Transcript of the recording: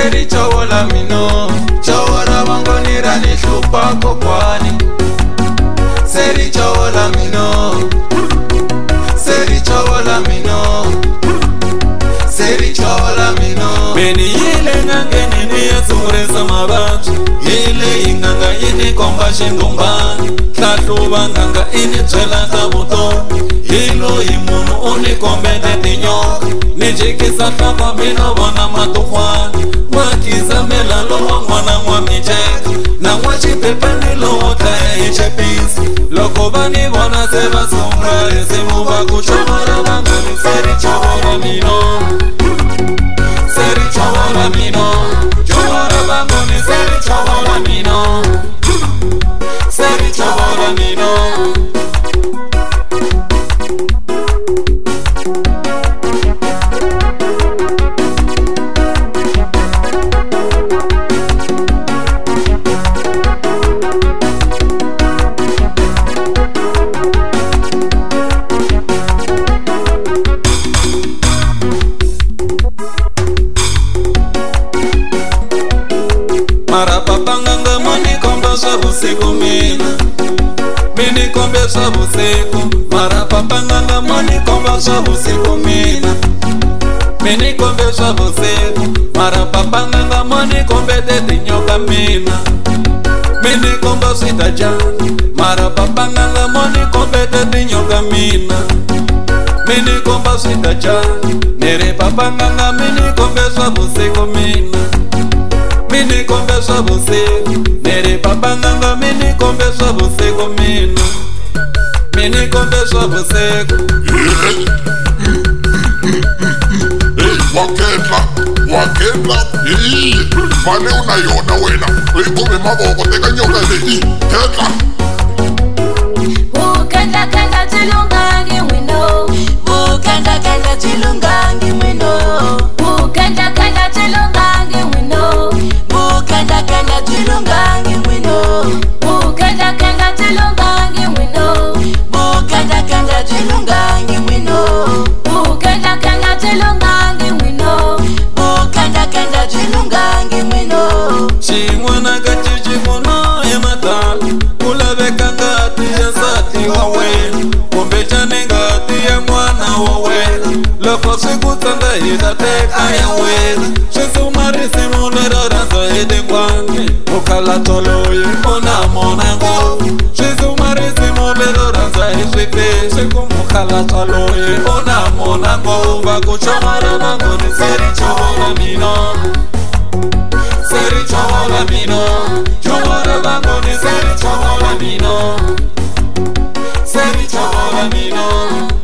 seri chovola mino, chovora vango nirani hlupa kokwani. Seri chovola mino, seri chovola mino, seri chovola mino. Beni yile ngangeni niya sungurisa mavabyi, yile inganga yini komba xindumbani. Hlahluva nganga ini byela ta vutomi, hilo hi munhu uni kombete tinyoka. Ni jikisa hlapa mina vona matukwani, n'wakisa mela lowa n'wana n'wa miceka, na n'wa xipepani lowo dlaya hi chepisi. Loko va ni vona se va sunga risimu va ku chovora vangoni seri chovora mino, seri chovora mino, chovora vangoni seri chovora mino, seri chovora mino. Mara papanganga mani komba swa vusiku mina, mini kombe swa vusiku. Mara papanganga mani komba swa vusiku mina, mini kombe swa vusiku. Mara papanganga mani kombe te tinyoka mina, mini komba swita jani. Mara papanganga mani kombe te tinyoka mina, mini komba swita jani. Nere papanganga mini kombe swa vusiku mina, mini kombe swa vusiku. Nere papanganga mini kombe swa vusiku mina, mini kombe swa vusiku. Wakendla, fane unayona wena, uikume mavoko teka nyoka lehi, kendla. Ukenda kenda tilungangi wino, ukenda kenda tilungangi wino, ukenda kenda tilungangi wino, ukenda kenda tilungangi wino, ukenda kenda tilungangi wino, ukenda kenda tilungangi wino, ukenda kenda tilungangi wino, ukenda kenda tilungangi wino. Xin'wana ka cicimuno ematala, ku laveka ngati ya nsati wa wena, kumbexani ngati ya n'wana wa wena. Loko swi ku tsandza hi ta teka ya wena, swi suma risimu lero rhandza hi tin'wani. Mukhalabyo loyi u na mona ngopfu, swi suma risimu lero rhandza hi swifesi. Ku mukhalabyo loyi u na mona ngopfu, va ku chovora vangoni seri chovora mino, seri chovora mino, chovora vangoni seri chovora mino, seri chovora mino.